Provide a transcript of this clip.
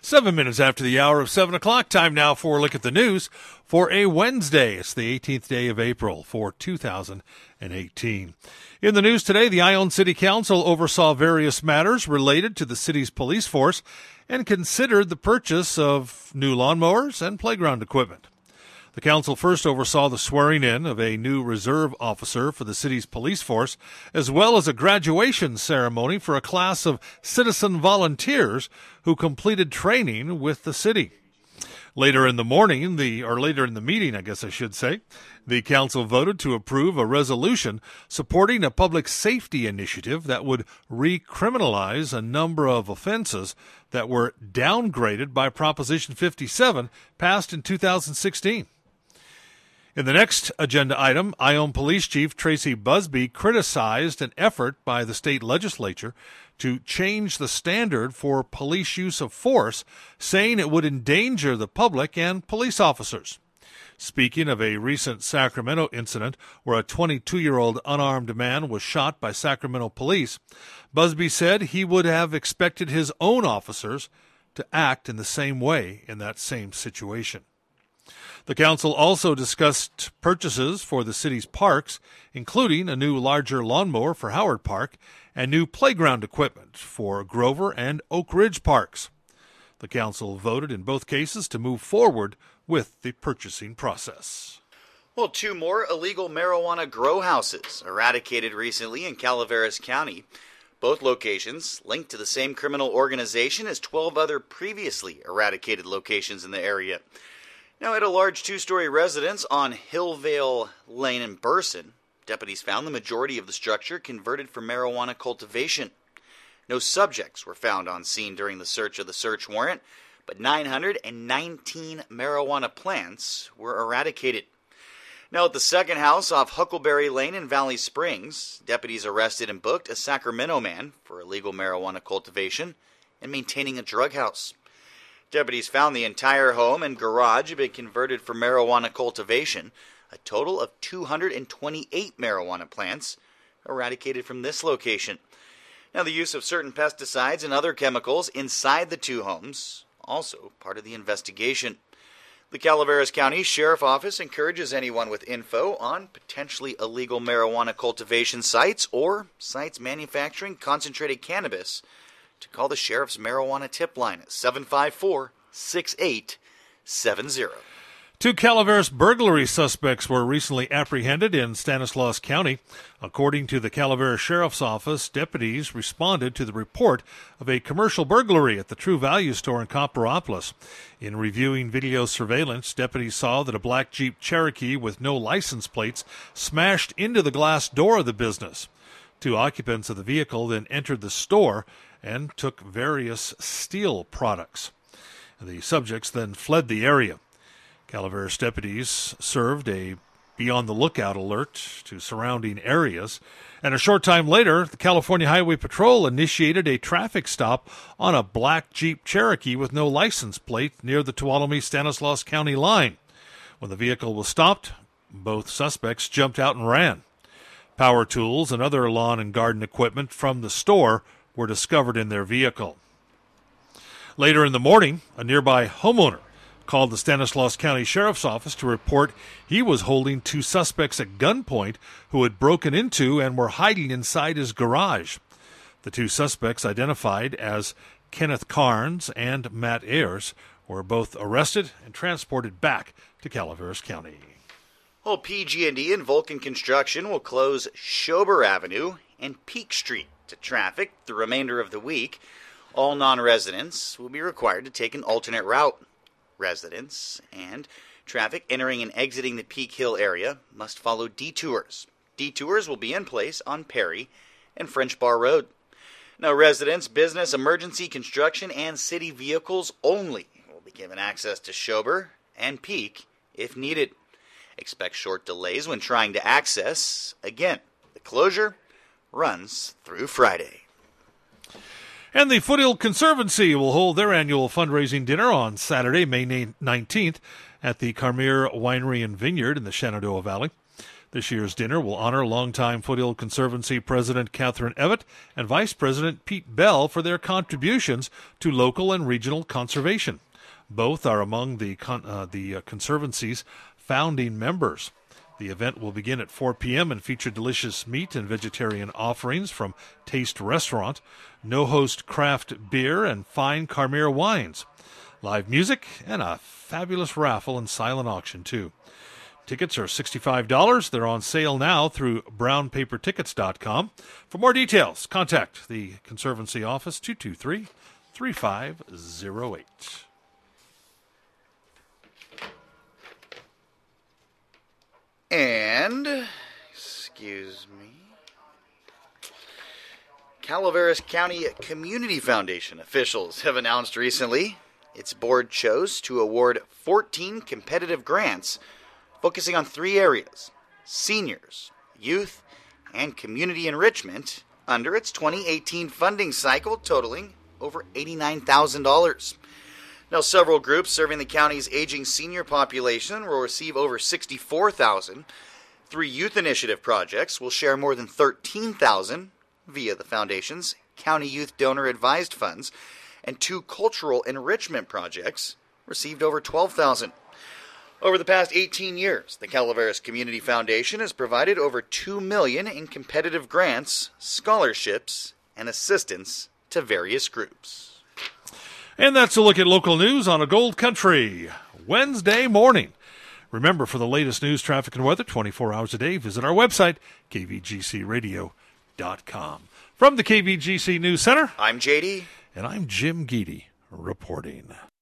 7 minutes after the hour of 7 o'clock, time now for a look at the news for a Wednesday. It's the 18th day of April for 2018. In the news today, the Ione City Council oversaw various matters related to the city's police force and considered the purchase of new lawnmowers and playground equipment. The council first oversaw the swearing-in of a new reserve officer for the city's police force, as well as a graduation ceremony for a class of citizen volunteers who completed training with the city. Later in the meeting, I guess I should say, the council voted to approve a resolution supporting a public safety initiative that would recriminalize a number of offenses that were downgraded by Proposition 57, passed in 2016. In the next agenda item, Ione Police Chief Tracy Busby criticized an effort by the state legislature to change the standard for police use of force, saying it would endanger the public and police officers. Speaking of a recent Sacramento incident where a 22-year-old unarmed man was shot by Sacramento police, Busby said he would have expected his own officers to act in the same way in that same situation. The council also discussed purchases for the city's parks, including a new larger lawnmower for Howard Park and new playground equipment for Grover and Oak Ridge parks. The council voted in both cases to move forward with the purchasing process. Well, 2 more illegal marijuana grow houses eradicated recently in Calaveras County. Both locations linked to the same criminal organization as 12 other previously eradicated locations in the area. Now, at a large 2-story residence on Hillvale Lane in Burson, deputies found the majority of the structure converted for marijuana cultivation. No subjects were found on scene during the search of the search warrant, but 919 marijuana plants were eradicated. Now, at the second house off Huckleberry Lane in Valley Springs, deputies arrested and booked a Sacramento man for illegal marijuana cultivation and maintaining a drug house. Deputies found the entire home and garage had been converted for marijuana cultivation. A total of 228 marijuana plants eradicated from this location. Now, the use of certain pesticides and other chemicals inside the 2 homes, also part of the investigation. The Calaveras County Sheriff Office encourages anyone with info on potentially illegal marijuana cultivation sites or sites manufacturing concentrated cannabis to call the Sheriff's Marijuana Tip Line at 754-6870. 2 Calaveras burglary suspects were recently apprehended in Stanislaus County. According to the Calaveras Sheriff's Office, deputies responded to the report of a commercial burglary at the True Value store in Copperopolis. In reviewing video surveillance, deputies saw that a black Jeep Cherokee with no license plates smashed into the glass door of the business. 2 occupants of the vehicle then entered the store and took various steel products. The subjects then fled the area. Calaveras deputies served a be-on-the-lookout alert to surrounding areas, and a short time later, the California Highway Patrol initiated a traffic stop on a black Jeep Cherokee with no license plate near the Tuolumne-Stanislaus County line. When the vehicle was stopped, both suspects jumped out and ran. Power tools and other lawn and garden equipment from the store were discovered in their vehicle. Later in the morning, a nearby homeowner called the Stanislaus County Sheriff's Office to report he was holding 2 suspects at gunpoint who had broken into and were hiding inside his garage. The 2 suspects, identified as Kenneth Carnes and Matt Ayers, were both arrested and transported back to Calaveras County. Well, PG&E and Vulcan Construction will close Schober Avenue and Peak Street to traffic the remainder of the week. All non-residents will be required to take an alternate route. Residents and traffic entering and exiting the Peak Hill area must follow detours. Detours will be in place on Perry and French Bar Road. Now, residents, business, emergency, construction, and city vehicles only will be given access to Schober and Peak if needed. Expect short delays when trying to access. Again, the closure runs through Friday. And the Foothill Conservancy will hold their annual fundraising dinner on Saturday, May 19th, at the Carmere Winery and Vineyard in the Shenandoah Valley. This year's dinner will honor longtime Foothill Conservancy President Catherine Evett and Vice President Pete Bell for their contributions to local and regional conservation. Both are among the Conservancy's founding members. The event will begin at 4 p.m. and feature delicious meat and vegetarian offerings from Taste Restaurant, no-host craft beer, and fine Carmere wines. Live music and a fabulous raffle and silent auction, too. Tickets are $65. They're on sale now through brownpapertickets.com. For more details, contact the Conservancy office, 223-3508. And, excuse me, Calaveras County Community Foundation officials have announced recently its board chose to award 14 competitive grants focusing on 3 areas: seniors, youth, and community enrichment under its 2018 funding cycle totaling over $89,000. Now, several groups serving the county's aging senior population will receive over $64,000. 3 youth initiative projects will share more than $13,000 via the foundation's County Youth Donor Advised Funds, and 2 cultural enrichment projects received over $12,000. Over the past 18 years, the Calaveras Community Foundation has provided over $2 million in competitive grants, scholarships, and assistance to various groups. And that's a look at local news on a Gold Country Wednesday morning. Remember, for the latest news, traffic, and weather 24 hours a day, visit our website, kvgcradio.com. From the KVGC News Center, I'm JD. And I'm Jim Geedy reporting.